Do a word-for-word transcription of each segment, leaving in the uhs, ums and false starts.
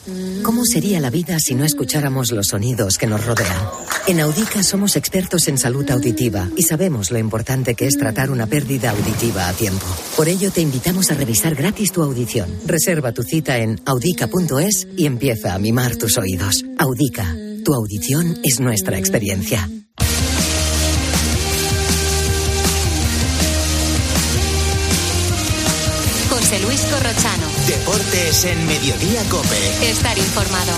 ¿Cómo sería la vida si no escucháramos los sonidos que nos rodean? En Audica somos expertos en salud auditiva y sabemos lo importante que es tratar una pérdida auditiva a tiempo. Por ello te invitamos a revisar gratis tu audición. Reserva tu cita en audica punto es y empieza a mimar tus oídos. Audica, tu audición es nuestra experiencia. José Luis Corrochano. Deportes en Mediodía COPE. Estar informado.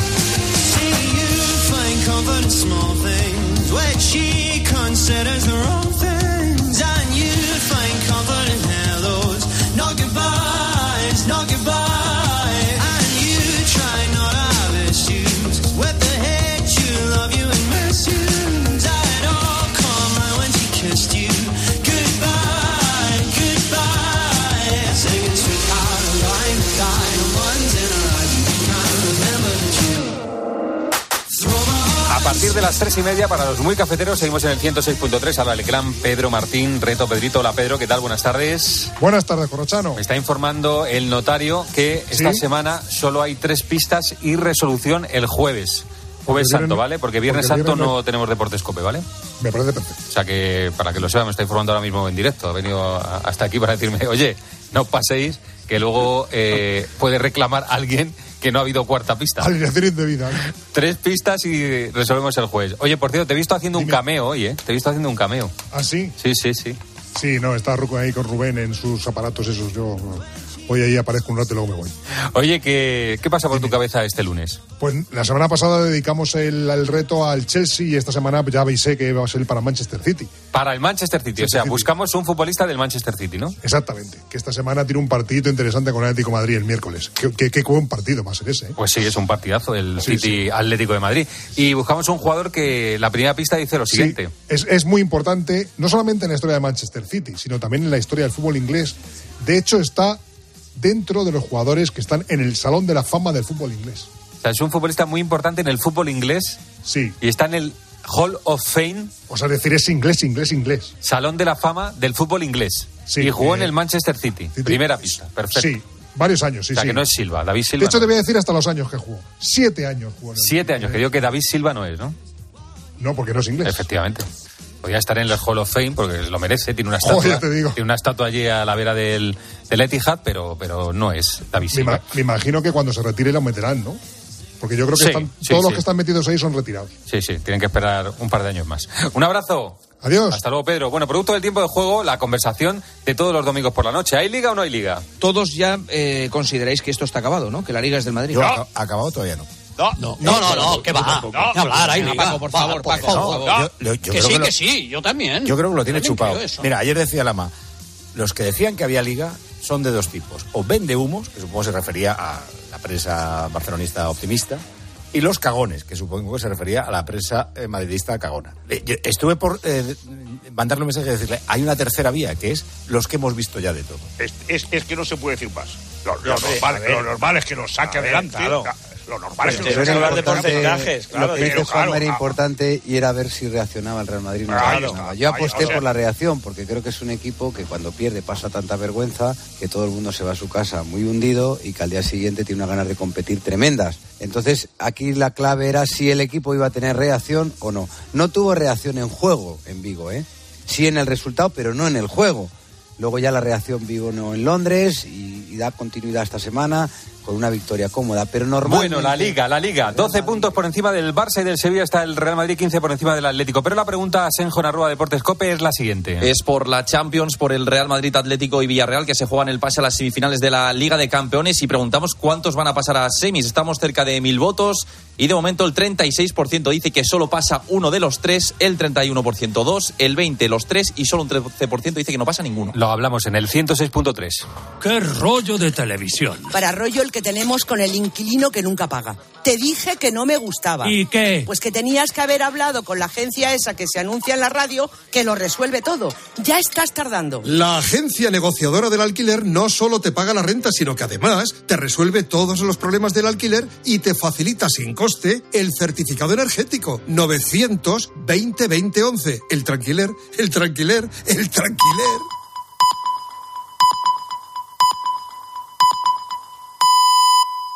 A partir de las tres y media, para los muy cafeteros, seguimos en el ciento seis punto tres. Habla el clan Pedro Martín, Reto Pedrito. Hola Pedro, ¿qué tal? Buenas tardes. Buenas tardes, Corrochano. Me está informando el notario que esta ¿Sí? semana solo hay tres pistas y resolución el jueves. Jueves Porque Santo, viernes- ¿vale? Porque Viernes porque Santo viernes- no tenemos Deportes COPE, ¿vale? Me parece perfecto. O sea que, para que lo sepa, me está informando ahora mismo en directo. Ha venido a- hasta aquí para decirme, oye, no os paséis, que luego eh, puede reclamar alguien que no ha habido cuarta pista. Alineación indebida. Tres pistas y resolvemos el jueves. Oye, por cierto, te he visto haciendo un Dime. cameo hoy, ¿eh? Te he visto haciendo un cameo. ¿Ah, sí? Sí, sí, sí. Sí, no, está Ruco ahí con Rubén en sus aparatos esos. Yo hoy ahí aparezco un rato y luego me voy. Oye, ¿qué, qué pasa por tu cabeza este lunes? Pues la semana pasada dedicamos el, el reto al Chelsea y esta semana ya avisé que va a ser para Manchester City. Para el Manchester City. O sea, City. buscamos un futbolista del Manchester City, ¿no? Exactamente. Que esta semana tiene un partidito interesante con el Atlético de Madrid el miércoles. Qué, qué, qué buen partido va a ser ese, ¿eh? Pues sí, es un partidazo, el Sí, City sí. Atlético de Madrid. Y buscamos un jugador que la primera pista dice lo Sí, siguiente. es, es muy importante, no solamente en la historia de Manchester City, sino también en la historia del fútbol inglés. De hecho, está dentro de los jugadores que están en el Salón de la Fama del fútbol inglés. O sea, es un futbolista muy importante en el fútbol inglés Sí. y está en el Hall of Fame, O sea, decir es inglés, inglés, inglés. Salón de la Fama del fútbol inglés. Sí, y jugó eh, en el Manchester City. City. Primera pista, perfecto. Sí, varios años, sí, o sea, sí. que no es Silva, David Silva. De hecho, no. te voy a decir hasta los años que jugó. Siete años jugó. en el- Siete años, que digo que David Silva no es, ¿no? No, porque no es inglés. Efectivamente. Podría estar en el Hall of Fame porque lo merece, tiene una estatua, Joder, ya te digo. tiene una estatua allí a la vera del, del Etihad, pero, pero no es David Me, Silva. ima- me imagino que cuando se retire lo meterán, ¿no? Porque yo creo que Sí, están, sí, todos sí. los que están metidos ahí son retirados. Sí, sí, tienen que esperar un par de años más. Un abrazo. Adiós. Hasta luego, Pedro. Bueno, producto del tiempo de juego, la conversación de todos los domingos por la noche. ¿Hay liga o no hay liga? Todos ya eh, consideráis que esto está acabado, ¿no? Que la Liga es del Madrid. Yo aca- acabado todavía no. No, no, no, no, ¿qué va? No, hablar, hay Venga, liga. Paco, por favor, Paco, por favor. No, Yo- yo que creo sí, que lo- que sí, yo también. Yo creo que lo tiene También chupado. creo eso. Mira, ayer decía Lama, los que decían que había liga son de dos tipos. O vende humos, que supongo se refería a la prensa barcelonista optimista, y los cagones, que supongo que se refería a la prensa eh, madridista cagona. Eh, yo estuve por eh, mandarle un mensaje y decirle, hay una tercera vía, que es los que hemos visto ya de todo. Es, es, es que no se puede decir más. Lo, lo Hombre, normal, a ver. lo normal es que nos saque A ver, adelante. claro. Lo normal es que nos Pero saque es hablar de adelante. porcentajes, claro. Lo que pero dice Juanma claro, era ah, importante y era ver si reaccionaba el Real Madrid. No Ahí reaccionaba. está, Yo ahí, aposté o sea- por la reacción porque creo que es un equipo que cuando pierde pasa tanta vergüenza que todo el mundo se va a su casa muy hundido y que al día siguiente tiene unas ganas de competir tremendas. Entonces aquí la clave era si el equipo iba a tener reacción o no. No tuvo reacción en juego en Vigo, ¿eh? Sí en el resultado, pero no en el juego. Luego ya la reacción Vigo no en Londres y, y da continuidad esta semana con una victoria cómoda, pero normalmente... Bueno, la Liga, la Liga. doce puntos por encima del Barça y del Sevilla está el Real Madrid, quince por encima del Atlético. Pero la pregunta a Senjo en arroba Deportes Cope es la siguiente. Es por la Champions, por el Real Madrid, Atlético y Villarreal, que se juegan el pase a las semifinales de la Liga de Campeones, y preguntamos cuántos van a pasar a semis. Estamos cerca de mil votos y de momento el treinta y seis por ciento dice que solo pasa uno de los tres, el treinta y uno por ciento dos, el veinte por ciento los tres y solo un trece por ciento dice que no pasa ninguno. Lo hablamos en el ciento seis punto tres. ¡Qué rollo de televisión! Para rollo el que tenemos con el inquilino que nunca paga. Te dije que no me gustaba. ¿Y qué? Pues que tenías que haber hablado con la agencia esa que se anuncia en la radio, que lo resuelve todo. Ya estás tardando. La agencia negociadora del alquiler no solo te paga la renta, sino que además te resuelve todos los problemas del alquiler y te facilita sin coste el certificado energético. novecientos veinte veinte once. El tranquiler, el tranquiler, el tranquiler.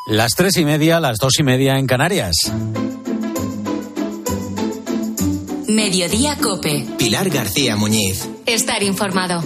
Las tres y media, las dos y media en Canarias. Mediodía COPE. Pilar García Muñiz. Estar informado.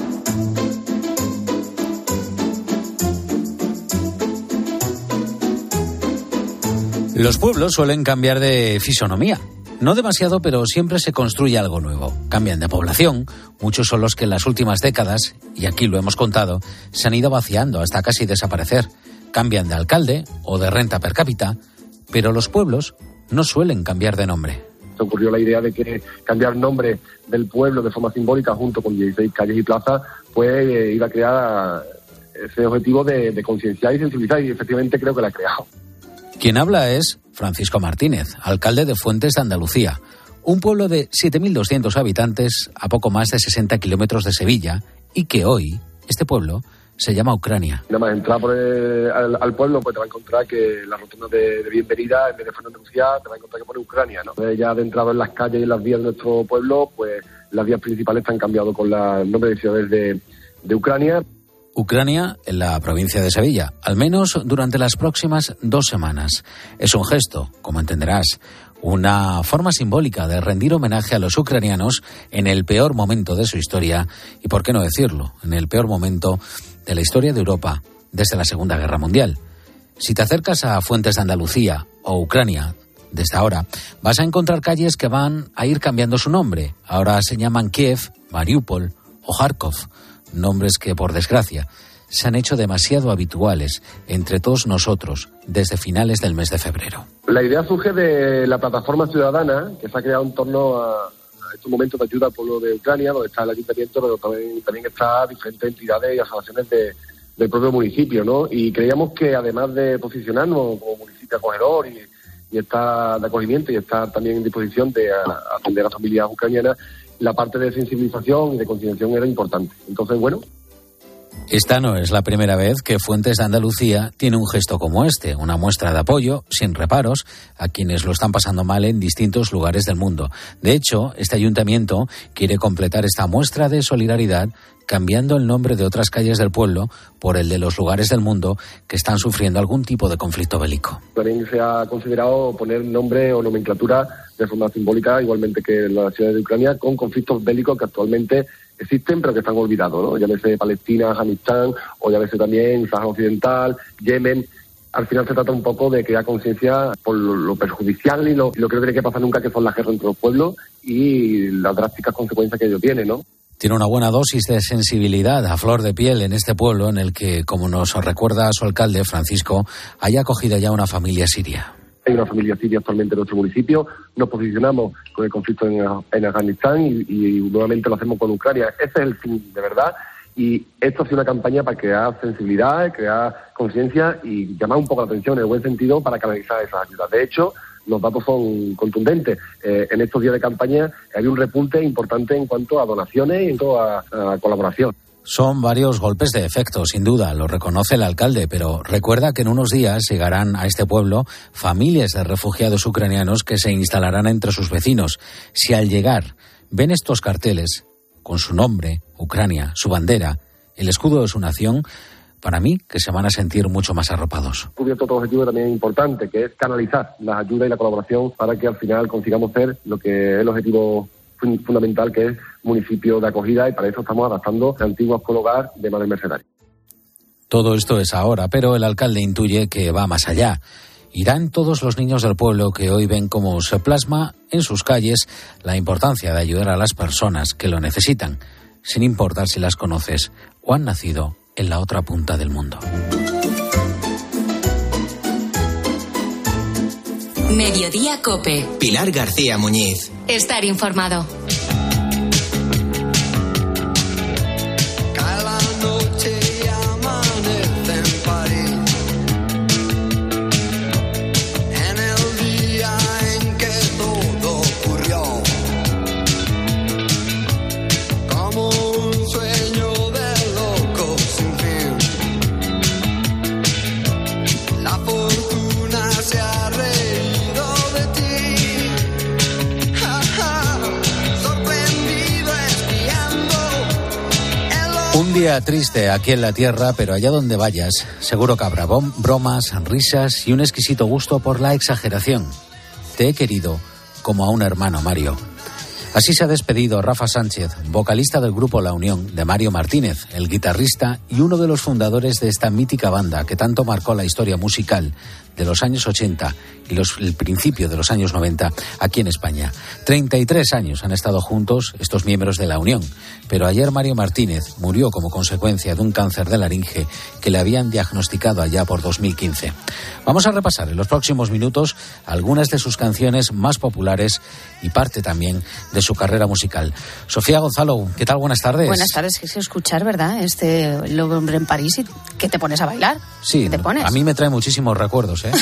Los pueblos suelen cambiar de fisonomía. No demasiado, pero siempre se construye algo nuevo. Cambian de población. Muchos son los que en las últimas décadas, y aquí lo hemos contado, se han ido vaciando hasta casi desaparecer. Cambian de alcalde o de renta per cápita, pero los pueblos no suelen cambiar de nombre. Se ocurrió la idea de que cambiar nombre del pueblo de forma simbólica junto con dieciséis calles y plazas, pues eh, iba a crear ese objetivo de, de concienciar y sensibilizar, y efectivamente creo que la ha creado. Quien habla es Francisco Martínez, alcalde de Fuentes de Andalucía, un pueblo de siete mil doscientos habitantes a poco más de sesenta kilómetros de Sevilla, y que hoy este pueblo se llama Ucrania. Nada más entrar por el, al, al pueblo, pues te va a encontrar que la rotonda de, de bienvenida, en vez de Fuentes de Andalucía, te va a encontrar que pone Ucrania, ¿no? Entonces, ya adentrado en las calles y en las vías de nuestro pueblo, pues las vías principales están cambiados con la, el nombre de ciudades de, de Ucrania. Ucrania en la provincia de Sevilla, al menos durante las próximas dos semanas. Es un gesto, como entenderás, una forma simbólica de rendir homenaje a los ucranianos en el peor momento de su historia, y por qué no decirlo, en el peor momento de la historia de Europa desde la Segunda Guerra Mundial. Si te acercas a Fuentes de Andalucía o Ucrania, desde ahora, vas a encontrar calles que van a ir cambiando su nombre. Ahora se llaman Kiev, Mariupol o Kharkov. Nombres que, por desgracia, se han hecho demasiado habituales entre todos nosotros desde finales del mes de febrero. La idea surge de la plataforma ciudadana que se ha creado en torno a, a estos momentos de ayuda al pueblo de Ucrania, donde está el ayuntamiento, pero también, también está diferentes entidades y asociaciones de, del propio municipio, ¿no? Y creíamos que además de posicionarnos como municipio acogedor y, y estar de acogimiento y estar también en disposición de a, a atender a las familias ucranianas, la parte de sensibilización y de concienciación era importante. Entonces, bueno. Esta no es la primera vez que Fuentes de Andalucía tiene un gesto como este, una muestra de apoyo, sin reparos, a quienes lo están pasando mal en distintos lugares del mundo. De hecho, este ayuntamiento quiere completar esta muestra de solidaridad cambiando el nombre de otras calles del pueblo por el de los lugares del mundo que están sufriendo algún tipo de conflicto bélico. También se ha considerado poner nombre o nomenclatura de forma simbólica, igualmente que en las ciudades de Ucrania, con conflictos bélicos que actualmente existen pero que están olvidados, ¿no? Llámese Palestina, Afganistán, o llámese también Sahara Occidental, Yemen. Al final se trata un poco de crear conciencia por lo, lo perjudicial y lo, y lo que no tiene que pasar nunca, que son las guerras entre los pueblos y las drásticas consecuencias que ello tiene, ¿no? Tiene una buena dosis de sensibilidad a flor de piel en este pueblo en el que, como nos recuerda su alcalde, Francisco, haya acogido ya una familia siria. Hay una familia siria actualmente en nuestro municipio. Nos posicionamos con el conflicto en, en Afganistán y, y nuevamente lo hacemos con Ucrania. Ese es el fin, de verdad. Y esto ha sido una campaña para crear sensibilidad, crear conciencia y llamar un poco la atención en el buen sentido para canalizar esas ayudas. De hecho, los datos son contundentes. Eh, en estos días de campaña hay un repunte importante en cuanto a donaciones y en cuanto a, a colaboración. Son varios golpes de efecto, sin duda, lo reconoce el alcalde, pero recuerda que en unos días llegarán a este pueblo familias de refugiados ucranianos que se instalarán entre sus vecinos. Si al llegar ven estos carteles con su nombre, Ucrania, su bandera, el escudo de su nación, para mí que se van a sentir mucho más arropados. Cubierto otro objetivo también importante, que es canalizar las ayudas y la colaboración para que al final consigamos ser lo que es el objetivo fundamental, que es municipio de acogida, y para eso estamos adaptando antiguos cologar de Madre Mercenaria. Todo esto es ahora, pero el alcalde intuye que va más allá. Irán todos los niños del pueblo que hoy ven cómo se plasma en sus calles la importancia de ayudar a las personas que lo necesitan, sin importar si las conoces o han nacido en la otra punta del mundo. Mediodía COPE. Pilar García Muñiz. Estar informado. día triste aquí en la Tierra, pero allá donde vayas, seguro que habrá bom- bromas, risas y un exquisito gusto por la exageración. Te he querido como a un hermano, Mario. Así se ha despedido Rafa Sánchez, vocalista del grupo La Unión, de Mario Martínez, el guitarrista y uno de los fundadores de esta mítica banda que tanto marcó la historia musical de los años ochenta y los, el principio de los años noventa aquí en España. treinta y tres años han estado juntos estos miembros de La Unión, pero ayer Mario Martínez murió como consecuencia de un cáncer de laringe que le habían diagnosticado allá por dos mil quince. Vamos a repasar en los próximos minutos algunas de sus canciones más populares y parte también de su carrera musical. Sofía Gonzalo, ¿qué tal? Buenas tardes. Buenas tardes, que es escuchar, ¿verdad? Este Lobo Hombre en París, y que te pones a bailar. Sí, ¿Qué te pones? A mí me trae muchísimos recuerdos, ¿eh?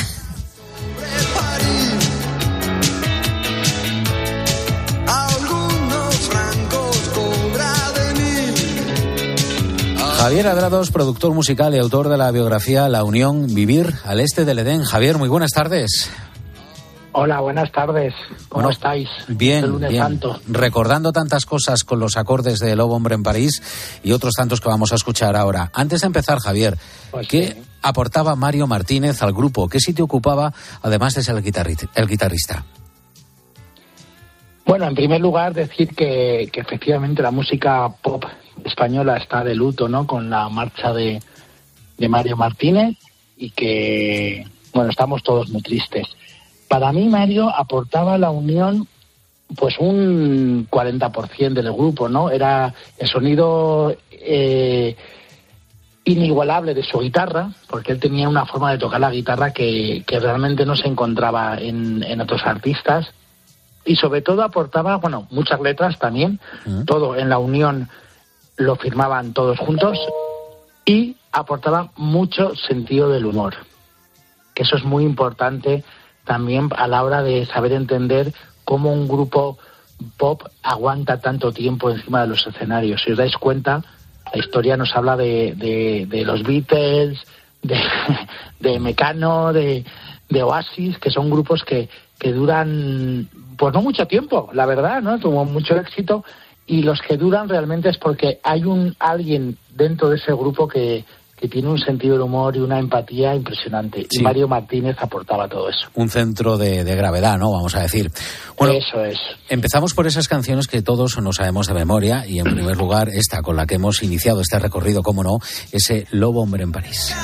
Javier Adrados, productor musical y autor de la biografía La Unión, Vivir al este del Edén. Javier, muy buenas tardes. Hola, buenas tardes. ¿Cómo Bueno, estáis? Bien, El lunes bien. santo. Recordando tantas cosas con los acordes de Lobo Hombre en París y otros tantos que vamos a escuchar ahora. Antes de empezar, Javier, Pues ¿qué sí. aportaba Mario Martínez al grupo? ¿Qué sitio ocupaba, además de ser el guitarri- el guitarrista? Bueno, en primer lugar, decir que, que efectivamente la música pop española está de luto, ¿no? Con la marcha de, de Mario Martínez y que, bueno, estamos todos muy tristes. Para mí, Mario aportaba a La Unión pues un cuarenta por ciento del grupo, ¿no? Era el sonido eh, inigualable de su guitarra, porque él tenía una forma de tocar la guitarra que, que realmente no se encontraba en, en otros artistas. Y sobre todo aportaba, bueno, muchas letras también, uh-huh. Todo en La Unión lo firmaban todos juntos, y aportaba mucho sentido del humor, que eso es muy importante también a la hora de saber entender cómo un grupo pop aguanta tanto tiempo encima de los escenarios. Si os dais cuenta, la historia nos habla de, de, de los Beatles, de, de Mecano, de, de Oasis, que son grupos que, que duran pues no mucho tiempo, la verdad, ¿no? Tuvo mucho éxito, y los que duran realmente es porque hay un alguien dentro de ese grupo que, que tiene un sentido del humor y una empatía impresionante. Sí. Y Mario Martínez aportaba todo eso. Un centro de, de gravedad, ¿no? Vamos a decir. Bueno, eso es. Empezamos por esas canciones que todos nos sabemos de memoria, y en primer lugar esta con la que hemos iniciado este recorrido, cómo no, ese Lobo Hombre en París.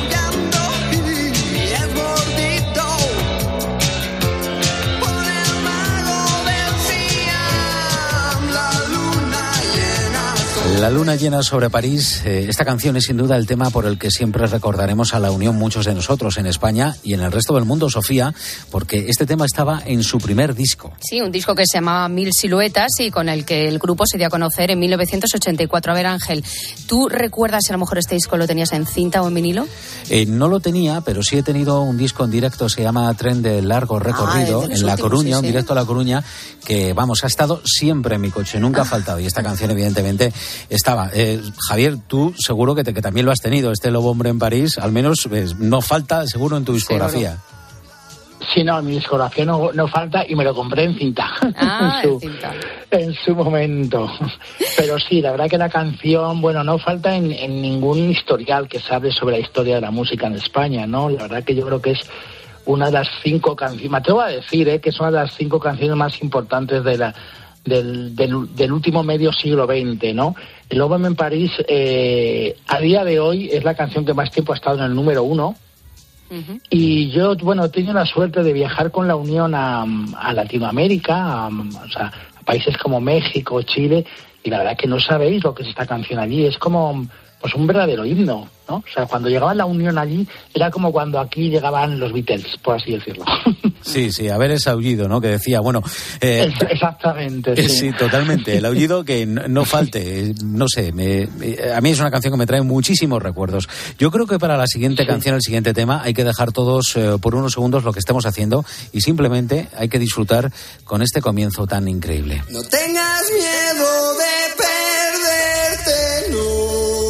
La luna llena sobre París. Eh, esta canción es sin duda el tema por el que siempre recordaremos a La Unión muchos de nosotros en España y en el resto del mundo, Sofía, porque este tema estaba en su primer disco. Sí, un disco que se llamaba Mil Siluetas y con el que el grupo se dio a conocer en mil novecientos ochenta y cuatro. A ver, Ángel, ¿tú recuerdas si a lo mejor este disco lo tenías en cinta o en vinilo? Eh, no lo tenía, pero sí he tenido un disco en directo, se llama Tren de Largo Recorrido, ah, de en La últimos, Coruña, sí, un sí. directo a La Coruña, que vamos, ha estado siempre en mi coche, nunca ha faltado, y esta canción evidentemente estaba. Eh, Javier, tú seguro que, te, que también lo has tenido, este Lobo Hombre en París, al menos pues, no falta seguro en tu discografía. Sí, no, en mi discografía no, no falta, y me lo compré en cinta. Ah, en, su, en cinta. en su momento. Pero sí, la verdad que la canción, bueno, no falta en, en ningún historial que se hable sobre la historia de la música en España, ¿no? La verdad que yo creo que es una de las cinco canciones, me atrevo a decir, ¿eh? que es una de las cinco canciones más importantes de la Del, del, del último medio siglo veinte, ¿no? El Lobo en París, eh, a día de hoy, es la canción que más tiempo ha estado en el número uno. Uh-huh. Y yo, bueno, he tenido la suerte de viajar con La Unión a, a Latinoamérica, a, o sea, a países como México, Chile, y la verdad que no sabéis lo que es esta canción allí. Es como pues un verdadero himno, ¿no? O sea, cuando llegaba La Unión allí, era como cuando aquí llegaban los Beatles, por así decirlo. Sí, sí, a ver ese aullido, ¿no? Que decía, bueno... Eh, Exactamente, eh, sí. Sí, totalmente. El aullido que no, no falte, no sé, me, a mí es una canción que me trae muchísimos recuerdos. Yo creo que para la siguiente sí. canción, el siguiente tema, hay que dejar todos eh, por unos segundos lo que estemos haciendo y simplemente hay que disfrutar con este comienzo tan increíble. No tengas miedo de perderte, no.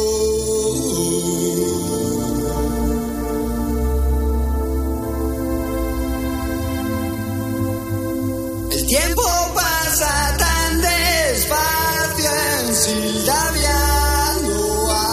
El tiempo pasa tan despacio en Sildavia, no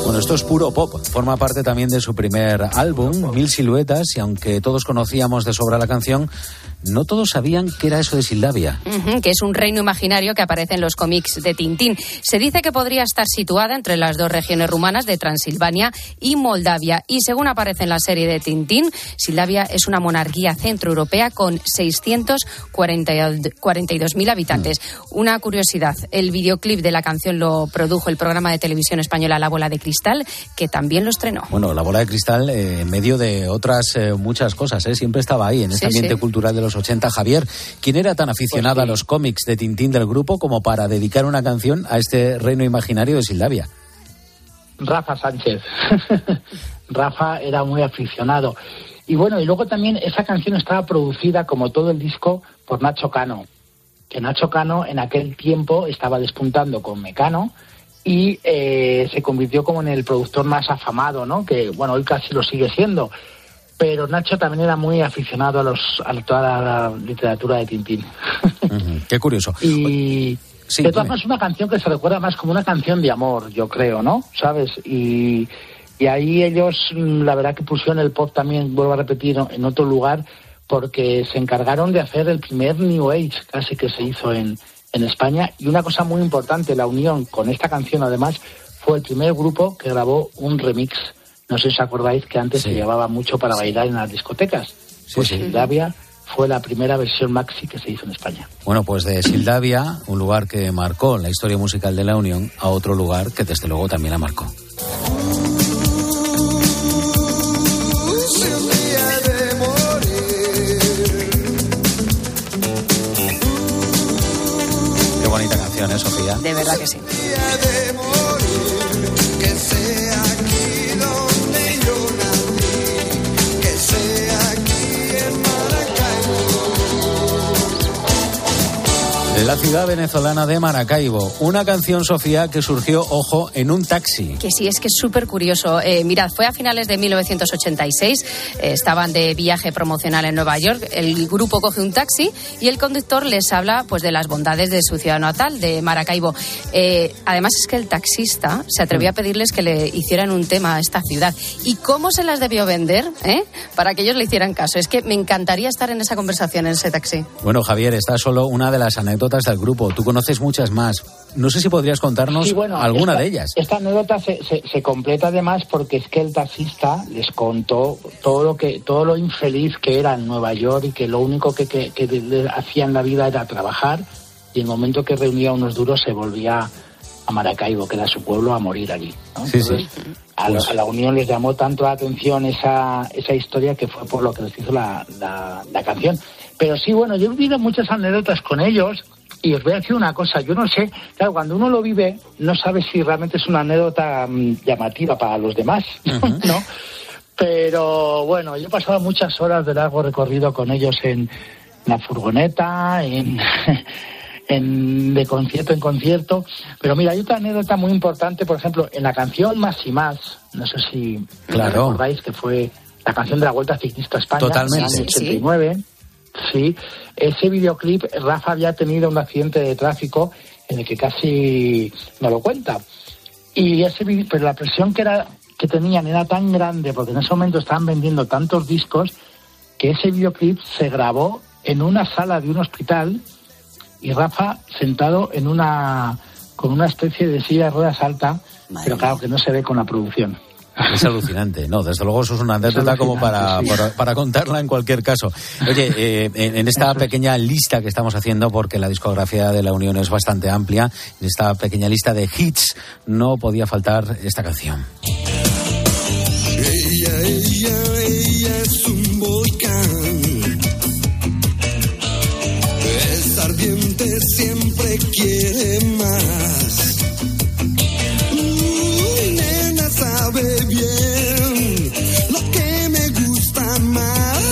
Bueno, esto es puro pop. Forma parte también de su primer álbum, Mil Siluetas, y aunque todos conocíamos de sobra la canción, no todos sabían qué era eso de Sildavia. Uh-huh, que es un reino imaginario que aparece en los cómics de Tintín. Se dice que podría estar situada entre las dos regiones rumanas de Transilvania y Moldavia. Y según aparece en la serie de Tintín, Sildavia es una monarquía centroeuropea con seiscientos cuarenta y dos mil habitantes. Mm. Una curiosidad, el videoclip de la canción lo produjo el programa de televisión española La Bola de Cristal, que también lo estrenó. Bueno, La Bola de Cristal, eh, en medio de otras eh, muchas cosas, ¿eh? Siempre estaba ahí, en este sí, ambiente sí. cultural de los ochenta. Javier, ¿quién era tan aficionado pues sí. a los cómics de Tintín del grupo como para dedicar una canción a este reino imaginario de Sildavia? Rafa Sánchez. Rafa era muy aficionado. Y bueno, y luego también esa canción estaba producida, como todo el disco, por Nacho Cano. Que Nacho Cano en aquel tiempo estaba despuntando con Mecano y eh, se convirtió como en el productor más afamado, ¿no? Que, bueno, hoy casi lo sigue siendo. Pero Nacho también era muy aficionado a, los, a toda la literatura de Tintín. Uh-huh. Qué curioso. Y sí, de todas formas es una canción que se recuerda más como una canción de amor, yo creo, ¿no? ¿Sabes? Y, y ahí ellos, la verdad que pusieron el pop también, vuelvo a repetir, en otro lugar, porque se encargaron de hacer el primer New Age casi que se hizo en, en España. Y una cosa muy importante, la unión con esta canción además, fue el primer grupo que grabó un remix. No sé si os acordáis que antes sí. se llevaba mucho para bailar en las discotecas. Sí, pues sí. Sildavia fue la primera versión maxi que se hizo en España. Bueno, pues de Sildavia, un lugar que marcó la historia musical de la Unión, a otro lugar que desde luego también la marcó. Qué bonita canción, ¿eh, Sofía? De verdad que sí. La ciudad venezolana de Maracaibo. Una canción, Sofía, que surgió, ojo, en un taxi. Que sí, es que es súper curioso. Eh, mirad, fue a finales de mil novecientos ochenta y seis. Eh, estaban de viaje promocional en Nueva York. El grupo coge un taxi y el conductor les habla pues de las bondades de su ciudad natal, de Maracaibo. Eh, además es que el taxista se atrevió a pedirles que le hicieran un tema a esta ciudad. ¿Y cómo se las debió vender? ¿Eh? Para que ellos le hicieran caso. Es que me encantaría estar en esa conversación, en ese taxi. Bueno, Javier, esta es solo una de las anécdotas del grupo. Tú conoces muchas más. No sé si podrías contarnos sí, bueno, alguna esta, de ellas. Esta anécdota se, se, se completa además porque es que el taxista les contó todo lo que todo lo infeliz que era en Nueva York y que lo único que, que, que le hacía en la vida era trabajar, y en el momento que reunía unos duros se volvía a Maracaibo, que era su pueblo, a morir allí, ¿no? Sí, Entonces, sí. A, pues... a la Unión les llamó tanto la atención esa, esa historia que fue por lo que les hizo la, la, la canción. Pero sí, bueno, yo he vivido muchas anécdotas con ellos. Y os voy a decir una cosa, yo no sé, claro, cuando uno lo vive, no sabe si realmente es una anécdota um, llamativa para los demás, uh-huh. ¿no? Pero bueno, yo he pasado muchas horas de largo recorrido con ellos en la furgoneta, en, en de concierto en concierto. Pero mira, hay otra anécdota muy importante, por ejemplo, en la canción Más y Más, no sé si claro. recordáis que fue la canción de la Vuelta Ciclista a España, totalmente, en el año ochenta y nueve. Sí. Sí, ese videoclip, Rafa había tenido un accidente de tráfico en el que casi no lo cuenta. Y ese pero la presión que era que tenían era tan grande, porque en ese momento estaban vendiendo tantos discos, que ese videoclip se grabó en una sala de un hospital y Rafa sentado en una con una especie de silla de ruedas alta, Madre pero claro que no se ve con la producción. Es alucinante, no, desde luego eso es una anécdota como para, sí. para, para contarla en cualquier caso. Oye, eh, en, en esta pequeña lista que estamos haciendo, porque la discografía de la Unión es bastante amplia, en esta pequeña lista de hits no podía faltar esta canción. Ella, ella, ella es un volcán, es ardiente, siempre quiere más. Sabe bien lo que me gusta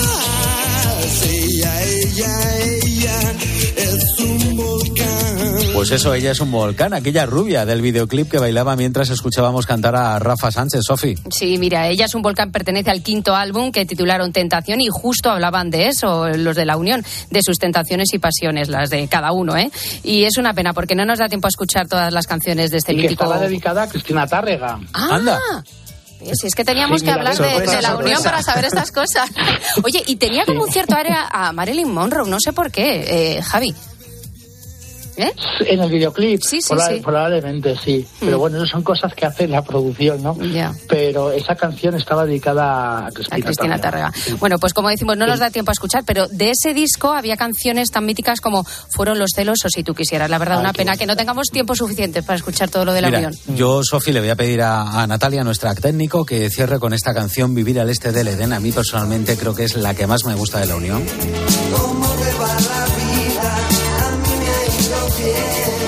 más. Ella, ella, ella es un volcán. Pues eso, ella es un volcán, aquella rubia del videoclip que bailaba mientras escuchábamos cantar a Rafa Sánchez. Sofi. Sí, mira, ella es un volcán, pertenece al quinto álbum que titularon Tentación y justo hablaban de eso, los de La Unión, de sus tentaciones y pasiones, las de cada uno, ¿eh? Y es una pena porque no nos da tiempo a escuchar todas las canciones de este y mítico... que estaba dedicada a Cristina Tárrega. Ah, anda. Si es que teníamos sí, que mira, hablar sorpresa, de, de La sorpresa. Unión para saber estas cosas. Oye, y tenía como un cierto área a Marilyn Monroe, no sé por qué, eh, Javi. ¿Eh? En el videoclip, sí, sí, proba- sí. probablemente sí. Mm. Pero bueno, eso son cosas que hace la producción, ¿no? Ya. Pero esa canción estaba dedicada a Cristina, a Cristina Tárrega. Sí. Bueno, pues como decimos, no nos da tiempo a escuchar, pero de ese disco había canciones tan míticas como Fueron los celos o Si tú quisieras. La verdad, Ay, una qué pena bueno. que no tengamos tiempo suficiente para escuchar todo lo de La Mira, Unión. yo, Sofi, le voy a pedir a, a Natalia, nuestra técnico, que cierre con esta canción Vivir al este del Edén. A mí personalmente creo que es la que más me gusta de La Unión. ¿Cómo te va la vida? A mí me ha ido bien.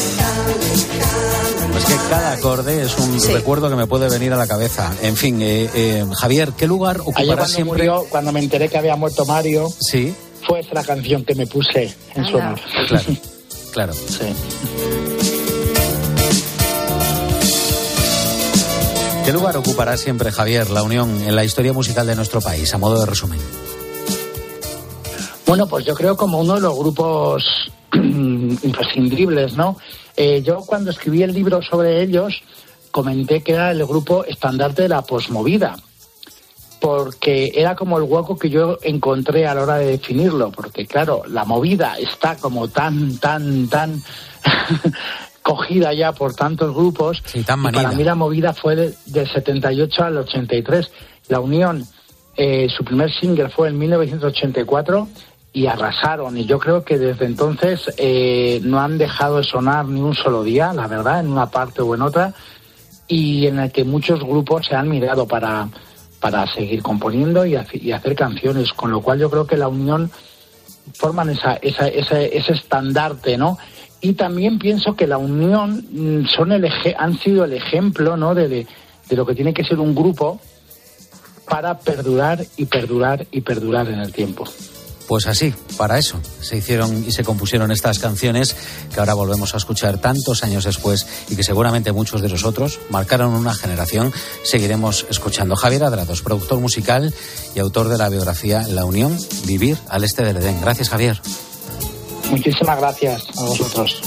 Es que cada acorde es un Sí. recuerdo que me puede venir a la cabeza. En fin, eh, eh, Javier, ¿qué lugar Ayer ocupará cuando siempre? murió, cuando me enteré que había muerto Mario, Sí, fue esa la canción que me puse en su Anda. honor. claro, claro. Sí. ¿Qué lugar ocupará siempre, Javier, La Unión en la historia musical de nuestro país, a modo de resumen? Bueno, pues yo creo como uno de los grupos imprescindibles, ¿no? Eh, yo cuando escribí el libro sobre ellos comenté que era el grupo estandarte de la posmovida, porque era como el hueco que yo encontré a la hora de definirlo, porque claro, la movida está como tan, tan, tan cogida ya por tantos grupos. Sí, tan y manida. para mí la movida fue de- del setenta y ocho al ochenta y tres. La Unión, eh, su primer single fue en mil novecientos ochenta y cuatro y arrasaron. Y yo creo que desde entonces eh, no han dejado de sonar ni un solo día, la verdad, en una parte o en otra, y en el que muchos grupos se han mirado para, para seguir componiendo y, hace- y hacer canciones, con lo cual yo creo que La Unión forman esa, esa, esa- ese estandarte, ¿no? Y también pienso que La Unión mm, son el eje- han sido el ejemplo, ¿no?, de, de, de lo que tiene que ser un grupo para perdurar y perdurar y perdurar en el tiempo. Pues así, para eso se hicieron y se compusieron estas canciones que ahora volvemos a escuchar tantos años después y que seguramente muchos de nosotros marcaron una generación, seguiremos escuchando. Javier Adrados, productor musical y autor de la biografía La Unión, Vivir al este del Edén. Gracias, Javier. Muchísimas gracias a vosotros.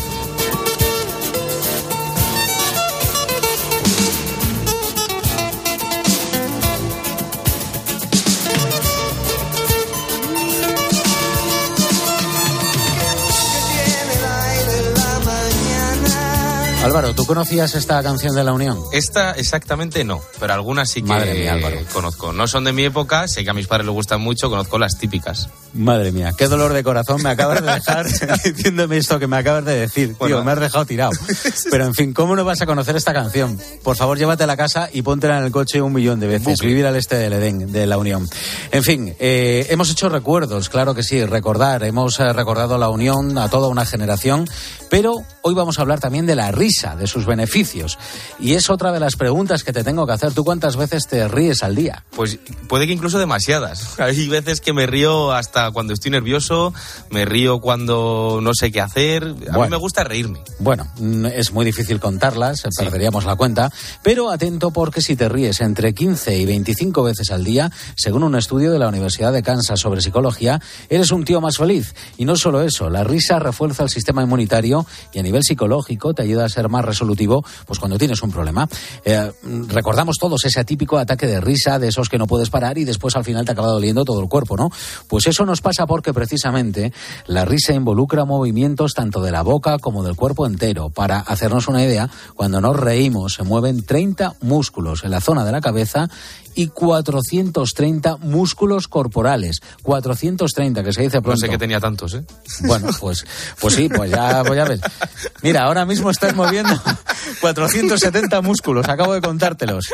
Álvaro, ¿tú conocías esta canción de La Unión? Esta exactamente no, pero algunas sí que Madre mía, Álvaro. conozco. No son de mi época, sé que a mis padres les gustan mucho, conozco las típicas. Madre mía, qué dolor de corazón me acabas de dejar diciéndome esto que me acabas de decir. Bueno. Tío, me has dejado tirado. Pero en fin, ¿cómo no vas a conocer esta canción? Por favor, llévatela a casa y póntela en el coche un millón de veces. Bucle. Vivir al este del Edén, de La Unión. En fin, eh, hemos hecho recuerdos, claro que sí, recordar. Hemos eh, recordado La Unión a toda una generación, pero hoy vamos a hablar también de la risa, de sus beneficios. Y es otra de las preguntas que te tengo que hacer. ¿Tú cuántas veces te ríes al día? Pues puede que incluso demasiadas. Hay veces que me río hasta cuando estoy nervioso, me río cuando no sé qué hacer. A Bueno. mí me gusta reírme. Bueno, mm, es muy difícil contarlas, perderíamos la cuenta, pero atento porque si te ríes entre quince y veinticinco veces al día, según un estudio de la Universidad de Kansas sobre psicología, eres un tío más feliz. Y no solo eso, la risa refuerza el sistema inmunitario y a nivel psicológico te ayuda a ser más resolutivo pues cuando tienes un problema. Eh, recordamos todos ese atípico ataque de risa, de esos que no puedes parar y después al final te acaba doliendo todo el cuerpo, ¿no? Pues eso nos pasa porque precisamente la risa involucra movimientos tanto de la boca como del cuerpo entero. Para hacernos una idea, cuando nos reímos se mueven treinta músculos en la zona de la cabeza y cuatrocientos treinta músculos corporales. cuatrocientos treinta, que se dice pronto. No sé que tenía tantos, ¿eh? Bueno, pues, pues sí, pues ya, pues ya ves. Mira, ahora mismo estás moviendo cuatrocientos setenta músculos, acabo de contártelos.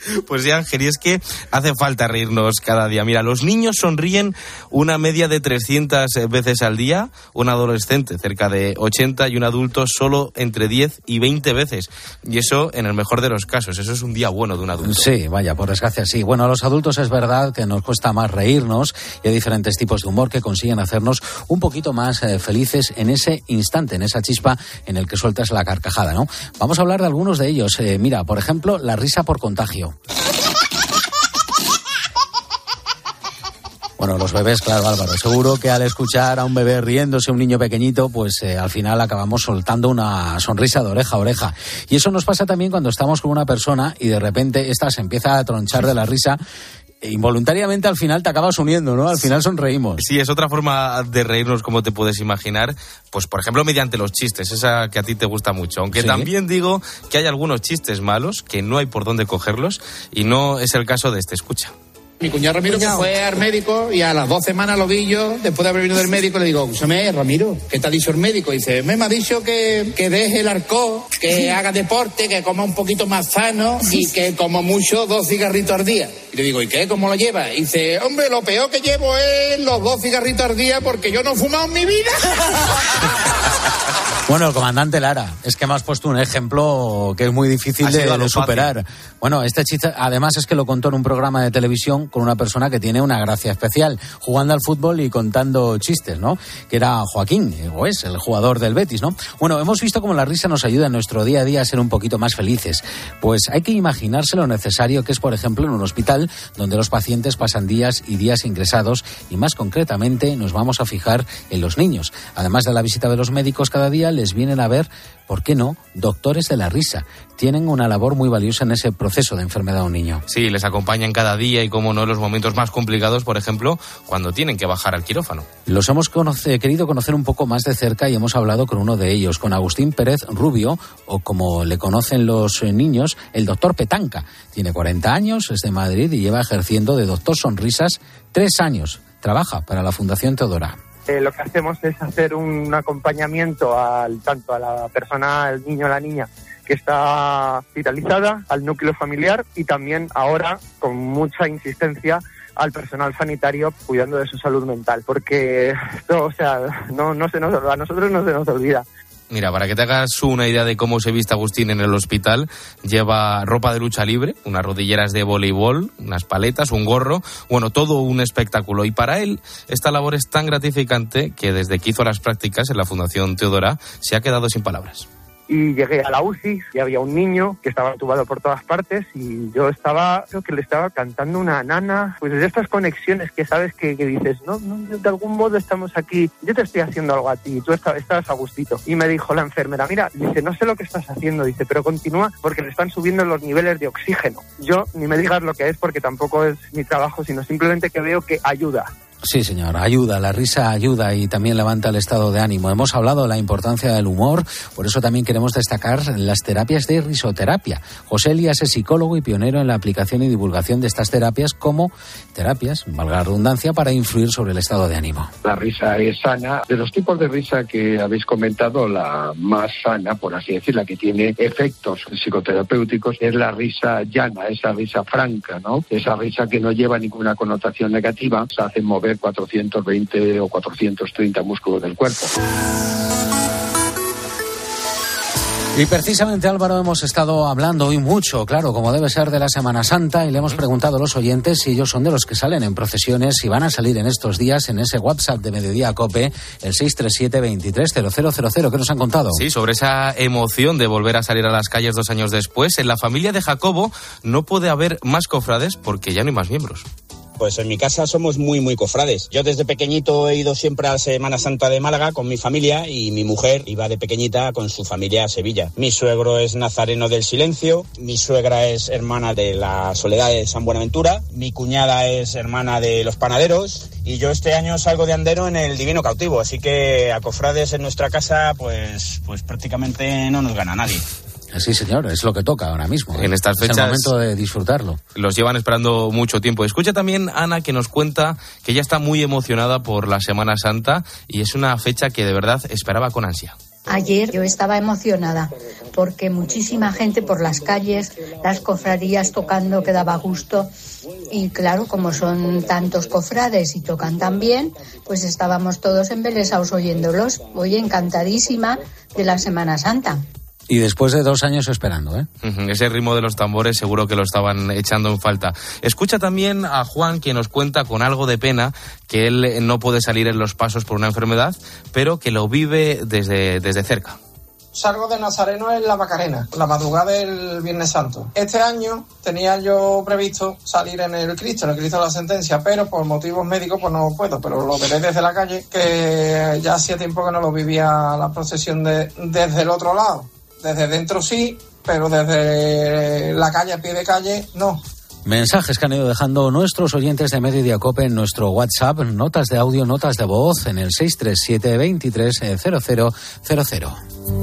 Pues sí, Ángel, y es que hace falta reírnos cada día. Mira, los niños sonríen una media de trescientas veces al día, un adolescente cerca de ochenta y un adulto solo entre diez y veinte veces. Y eso en el mejor de los casos, eso es un día bueno de un adulto. Sí, vaya, por desgracia sí. Bueno, a los adultos es verdad que nos cuesta más reírnos y hay diferentes tipos de humor que consiguen hacernos un poquito más eh, felices en ese instante, en esa chispa en el que sueltas la carcajada, ¿no? Vamos a hablar de algunos de ellos. Eh, mira, por ejemplo, la risa por contagio. Bueno, los bebés, claro, Álvaro, seguro que al escuchar a un bebé riéndose, un niño pequeñito, pues eh, al final acabamos soltando una sonrisa de oreja a oreja. Y eso nos pasa también cuando estamos con una persona y de repente esta se empieza a tronchar de la risa. Involuntariamente al final te acabas uniendo, ¿no? Al final sonreímos. Sí, es otra forma de reírnos, como te puedes imaginar, pues por ejemplo mediante los chistes, esa que a ti te gusta mucho. Aunque ¿sí? También digo que hay algunos chistes malos que no hay por dónde cogerlos y no es el caso de este. Escucha. Mi cuñado Ramiro que fue al médico y a las dos semanas lo vi yo, después de haber venido del médico, le digo, escúchame, Ramiro, ¿qué te ha dicho el médico? Y dice, me, me ha dicho que, que deje el alcohol, que haga deporte, que coma un poquito más sano y que como mucho dos cigarritos al día. Y le digo, ¿y qué? ¿Cómo lo lleva? Y dice, hombre, lo peor que llevo es los dos cigarritos al día porque yo no he fumado en mi vida. Bueno, el comandante Lara, es que me has puesto un ejemplo que es muy difícil de, de superar. Bueno, este chiste, además es que lo contó en un programa de televisión con una persona que tiene una gracia especial, jugando al fútbol y contando chistes, ¿no? Que era Joaquín, o es el jugador del Betis, ¿no? Bueno, hemos visto cómo la risa nos ayuda en nuestro día a día a ser un poquito más felices. Pues hay que imaginarse lo necesario que es, por ejemplo, en un hospital donde los pacientes pasan días y días ingresados y más concretamente nos vamos a fijar en los niños. Además de la visita de los médicos cada día, les vienen a ver, ¿por qué no?, doctores de la risa. Tienen una labor muy valiosa en ese proceso de enfermedad a un niño. Sí, les acompañan cada día y, como no, en los momentos más complicados, por ejemplo, cuando tienen que bajar al quirófano. Los hemos conoce, querido conocer un poco más de cerca y hemos hablado con uno de ellos, con Agustín Pérez Rubio, o como le conocen los niños, el doctor Petanca. Tiene cuarenta años, es de Madrid y lleva ejerciendo de doctor sonrisas tres años. Trabaja para la Fundación Teodora. Eh, lo que hacemos es hacer un acompañamiento al tanto a la persona, al niño o la niña que está hospitalizada, al núcleo familiar y también ahora con mucha insistencia al personal sanitario cuidando de su salud mental, porque esto, o sea, no, no se nos, a nosotros no se nos olvida. Mira, para que te hagas una idea de cómo se viste Agustín en el hospital, lleva ropa de lucha libre, unas rodilleras de voleibol, unas paletas, un gorro, bueno, todo un espectáculo. Y para él, esta labor es tan gratificante que desde que hizo las prácticas en la Fundación Teodora se ha quedado sin palabras. Y llegué a la U C I y había un niño que estaba entubado por todas partes y yo estaba, creo que le estaba cantando una nana, pues de estas conexiones que sabes que, que dices, no, no, de algún modo estamos aquí, yo te estoy haciendo algo a ti, tú estás, estás a gustito. Y me dijo la enfermera, mira, dice, no sé lo que estás haciendo, dice, pero continúa porque le están subiendo los niveles de oxígeno. Yo ni me digas lo que es porque tampoco es mi trabajo, sino simplemente que veo que ayuda. Sí, señor, ayuda, la risa ayuda y también levanta el estado de ánimo. Hemos hablado de la importancia del humor, por eso también queremos destacar las terapias de risoterapia. José Elías es psicólogo y pionero en la aplicación y divulgación de estas terapias como terapias, valga la redundancia, para influir sobre el estado de ánimo. La risa es sana. De los tipos de risa que habéis comentado, la más sana, por así decir, la que tiene efectos psicoterapéuticos, es la risa llana, esa risa franca, ¿no? Esa risa que no lleva ninguna connotación negativa, se hace mover cuatrocientos veinte o cuatrocientos treinta músculos del cuerpo. Y precisamente, Álvaro, hemos estado hablando hoy mucho, claro, como debe ser, de la Semana Santa y le hemos preguntado a los oyentes si ellos son de los que salen en procesiones, si van a salir en estos días en ese WhatsApp de Mediodía COPE, el seis tres siete, veintitrés, cero cero cero cero. ¿Qué nos han contado? Sí, sobre esa emoción de volver a salir a las calles dos años después. En la familia de Jacobo no puede haber más cofrades porque ya no hay más miembros. Pues en mi casa somos muy, muy cofrades. Yo desde pequeñito he ido siempre a la Semana Santa de Málaga con mi familia y mi mujer iba de pequeñita con su familia a Sevilla. Mi suegro es nazareno del Silencio, mi suegra es hermana de la Soledad de San Buenaventura, mi cuñada es hermana de los Panaderos y yo este año salgo de andero en el Divino Cautivo, así que a cofrades en nuestra casa pues, pues prácticamente no nos gana nadie. Sí, señor, es lo que toca ahora mismo. En estas fechas es el momento de disfrutarlo. Los llevan esperando mucho tiempo. Escucha también Ana, que nos cuenta que ella está muy emocionada por la Semana Santa y es una fecha que de verdad esperaba con ansia. Ayer yo estaba emocionada porque muchísima gente por las calles, las cofradías tocando, que daba gusto. Y claro, como son tantos cofrades y tocan tan bien, pues estábamos todos embelesados oyéndolos. Hoy encantadísima de la Semana Santa. Y después de dos años esperando, ¿eh? Ese ritmo de los tambores seguro que lo estaban echando en falta. Escucha también a Juan, quien nos cuenta con algo de pena que él no puede salir en los pasos por una enfermedad, pero que lo vive desde, desde cerca. Salgo de Nazareno en la Macarena, la madrugada del Viernes Santo. Este año tenía yo previsto salir en el Cristo, en el Cristo de la Sentencia, pero por motivos médicos pues no puedo, pero lo veré desde la calle, que ya hacía tiempo que no lo vivía la procesión de, desde el otro lado. Desde dentro sí, pero desde la calle, a pie de calle, no. Mensajes que han ido dejando nuestros oyentes de Mediodía Cope en nuestro WhatsApp, notas de audio, notas de voz en el seis tres siete, veintitrés, cero cero cero cero.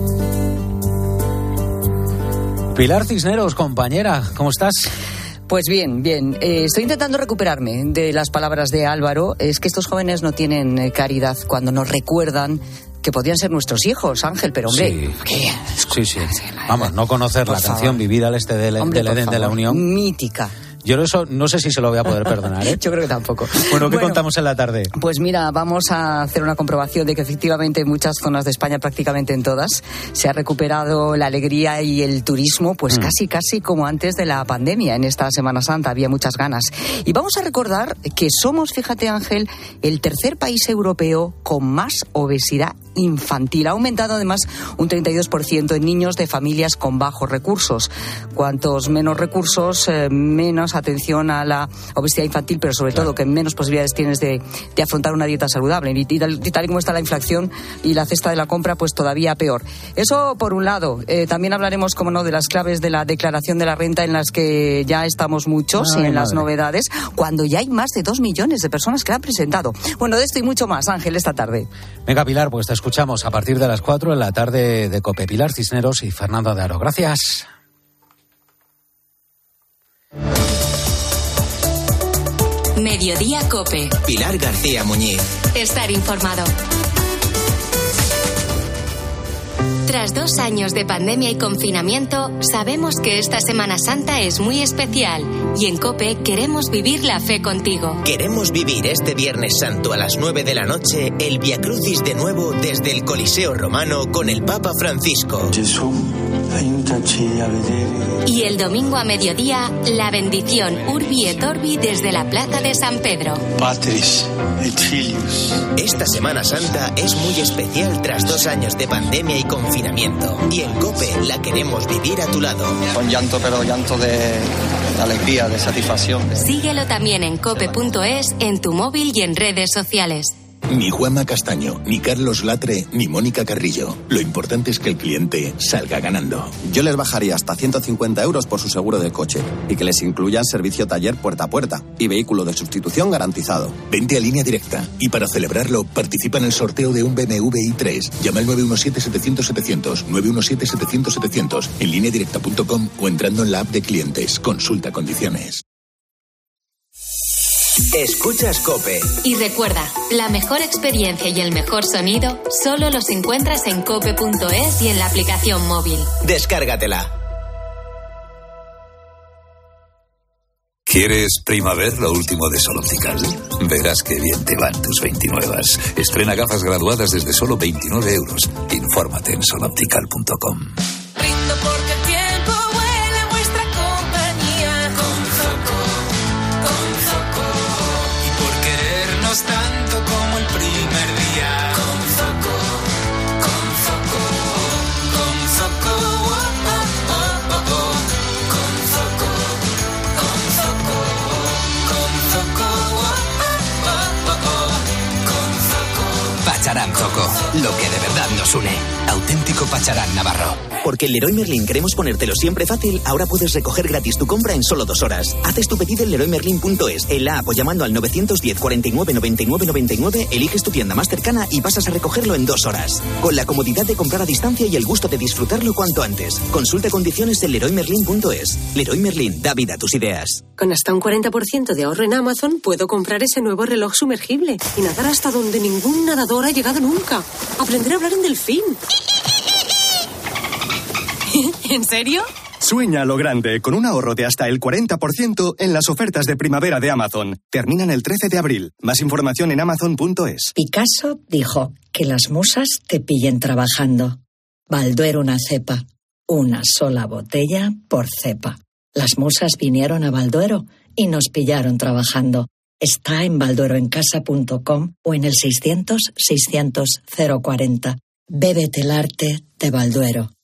Pilar Cisneros, compañera, ¿cómo estás? Pues bien, bien. Eh, estoy intentando recuperarme de las palabras de Álvaro. Es que estos jóvenes no tienen eh, caridad cuando nos recuerdan que podían ser nuestros hijos, Ángel, pero hombre... Sí, ¿qué? sí, sí. Vamos, no conocer por la favor. Canción Vivir al Este del, hombre, del Edén favor. De la Unión. Mítica. Yo eso no sé si se lo voy a poder perdonar, ¿eh? Yo creo que tampoco. Bueno, ¿qué bueno, contamos en la tarde? Pues mira, vamos a hacer una comprobación de que efectivamente en muchas zonas de España, prácticamente en todas, se ha recuperado la alegría y el turismo, pues mm. casi, casi como antes de la pandemia. En esta Semana Santa había muchas ganas. Y vamos a recordar que somos, fíjate Ángel, el tercer país europeo con más obesidad infantil. Ha aumentado además un treinta y dos por ciento en niños de familias con bajos recursos. Cuantos menos recursos, eh, menos atención a la obesidad infantil, pero sobre todo que menos posibilidades tienes de, de afrontar una dieta saludable. Y, y, tal, y tal y como está la inflación y la cesta de la compra, pues todavía peor. Eso por un lado. Eh, también hablaremos, como no, de las claves de la declaración de la renta, en las que ya estamos muchos, Ay, y en madre. Las novedades, cuando ya hay más de dos millones de personas que la han presentado. Bueno, de esto y mucho más, Ángel, esta tarde. Venga, Pilar, pues te escuchamos a partir de las cuatro en la tarde de COPE. Pilar Cisneros y Fernando de Aro. Gracias. Mediodía Cope. Pilar García Muñiz. Estar informado. Tras dos años de pandemia y confinamiento, sabemos que esta Semana Santa es muy especial y en COPE queremos vivir la fe contigo. Queremos vivir este Viernes Santo a las nueve de la noche el Via Crucis de nuevo desde el Coliseo Romano con el Papa Francisco. Y el domingo a mediodía, la bendición Urbi et Orbi desde la Plaza de San Pedro. Patris et Filius. Esta Semana Santa es muy especial tras dos años de pandemia y confinamiento. Y en COPE la queremos vivir a tu lado. Con llanto, pero llanto de, de alegría, de satisfacción. Síguelo también en cope punto es, en tu móvil y en redes sociales. Ni Juanma Castaño, ni Carlos Latre, ni Mónica Carrillo. Lo importante es que el cliente salga ganando. Yo les bajaría hasta ciento cincuenta euros por su seguro de coche y que les incluyan servicio taller puerta a puerta y vehículo de sustitución garantizado. Vente a Línea Directa y para celebrarlo participa en el sorteo de un B M W i tres. Llama al nueve uno siete, setecientos, setecientos, nueve uno siete, setecientos, setecientos en línea directa punto com o entrando en la app de clientes. Consulta condiciones. Escuchas COPE. Y recuerda, la mejor experiencia y el mejor sonido solo los encuentras en cope punto es y en la aplicación móvil. Descárgatela. ¿Quieres Primavera, lo último de Sol Optical? Verás qué bien te van tus veintinuevas. Estrena gafas graduadas desde solo veintinueve euros. Infórmate en sol optical punto com. Brindo porque el tiempo huele a vuestra compañía. Con Zoco, con Zoco. Y por querernos tanto como el primer día. Con Zoco, con Zoco, con Zoco. Oh, oh, oh, oh. Con Zoco, con Zoco, con Zoco. Oh, oh, oh, oh. Con Zoco. Pacharán Zoco, lo que de verdad nos une. Auténtico Pacharán Navarro. Porque en Leroy Merlin queremos ponértelo siempre fácil, ahora puedes recoger gratis tu compra en solo dos horas. Haces tu pedido en leroy merlin punto es, en la app o llamando al nueve diez, cuarenta y nueve, noventa y nueve, noventa y nueve, eliges tu tienda más cercana y pasas a recogerlo en dos horas. Con la comodidad de comprar a distancia y el gusto de disfrutarlo cuanto antes. Consulta condiciones en leroy merlin punto es. Leroy Merlin, da vida a tus ideas. Con hasta un cuarenta por ciento de ahorro en Amazon, puedo comprar ese nuevo reloj sumergible y nadar hasta donde ningún nadador ha llegado nunca. Aprender a hablar en delfín. ¿En serio? Sueña a lo grande con un ahorro de hasta el cuarenta por ciento en las ofertas de primavera de Amazon. Terminan el trece de abril. Más información en amazon punto es. Picasso dijo que las musas te pillen trabajando. Balduero una cepa. Una sola botella por cepa. Las musas vinieron a Balduero y nos pillaron trabajando. Está en baldueroencasa punto com o en el seiscientos, seiscientos, cero cuarenta. Bébete el arte de Balduero.